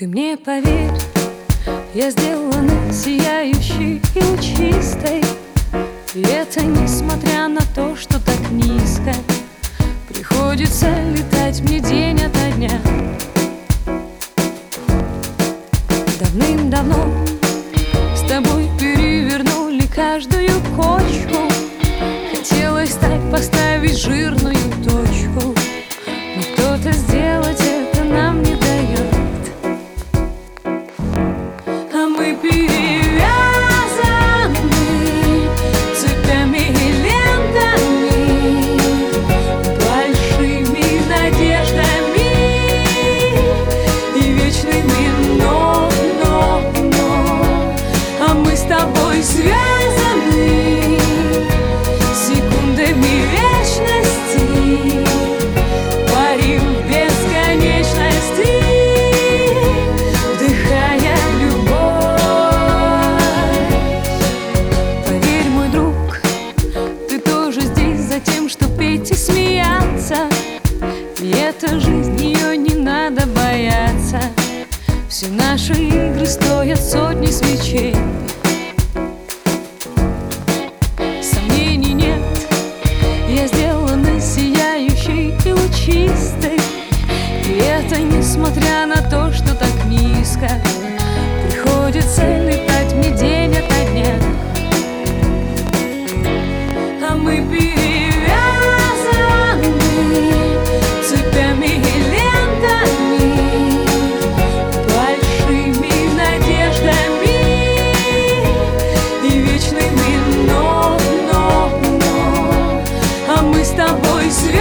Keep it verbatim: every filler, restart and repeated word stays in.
Ты мне поверь, я сделана сияющей и чистой, и это несмотря на то, что так низко приходится летать мне день ото дня. Давным-давно с тобой перевернули каждую кочку. Хотелось так поставить жирную точку, но кто-то сделать это нам не дает. А мы перевязаны цепями и лентами, большими надеждами и вечными но, но, но. А мы с тобой связаны секундами вечности, парим в бесконечности, вдыхая любовь. Поверь, мой друг, ты тоже здесь за тем, что петь и смеяться. И эта жизнь, ее не надо бояться. Все наши игры стоят сотни свечей. Сомнений нет, я сделана сияющей и лучистой, и это несмотря на то, что так низко приходится летать мне день ото дня. А мы перевязаны цепями и лентами, большими надеждами и вечными но, но, но. А мы с тобой связаны